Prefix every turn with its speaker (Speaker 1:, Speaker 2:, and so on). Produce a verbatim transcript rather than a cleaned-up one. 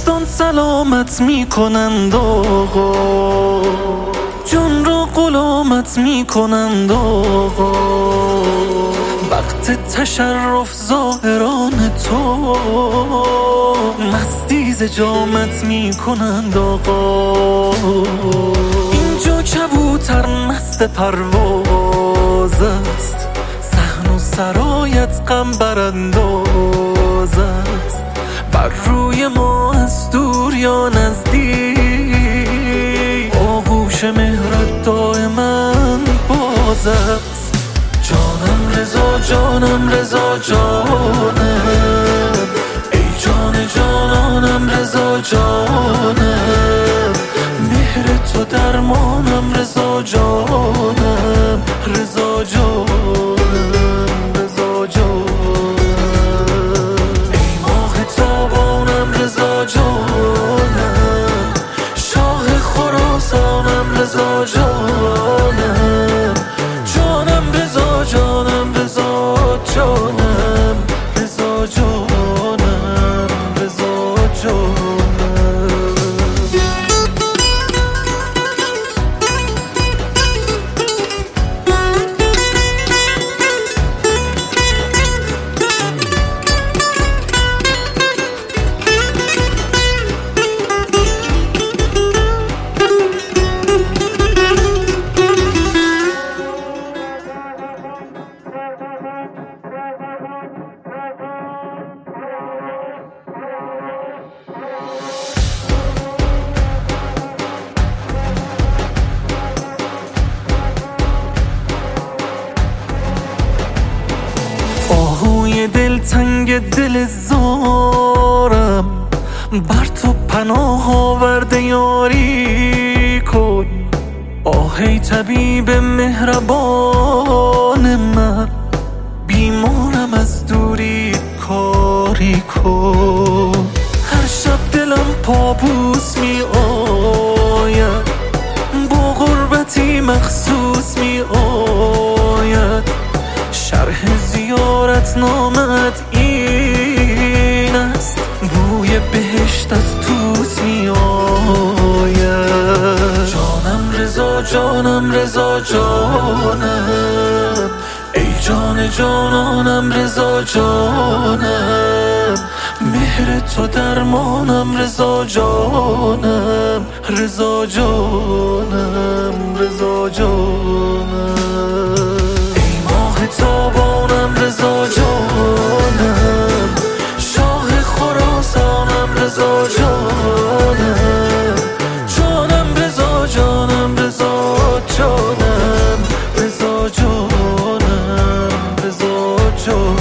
Speaker 1: دوستان سلامت میکنند آقا، جان را غلامت میکنند آقا. وقت تشرف ظاهران تو مستی ز جامت میکنند آقا. اینجا کبوتر مست پرواز است، صحن و سرایت غم برانداز است. بر روی ما از دور یا نزدیک آغوش مهرت دائما باز است. جانم رضا جانم رضا جانم، ای جان جانانم رضا جانم. مهر تو درمانم رضا جانم، رضا جانم رضا جانم. ای ماه تابانم رضا جانم، شاه خراسانم رضا جانم. جانم رضا جانم رضا جانم، رضا جانم رضا جانم. آهوی دلتنگ دل زارم، بر تو پناه آورده یاری کن. آه ای طبیب مهربان من، بیمارم از دوری کاری کن. هر شب دلم پابوس می آید، با غربتی مخصوص می آید. شرح زیارت نامت این است، بوی بهشت از توس می آید. جانم رضا جانم رضا جانم، ای جان جانانم رضا جانم. مهر تو درمانم رضا جانم، رضا جانم رضا جانم. تابانم رضا جانم، شاه خراسانم رضا جانم. جانم رضا جانم رضا جانم، رضا جانم رضا جانم.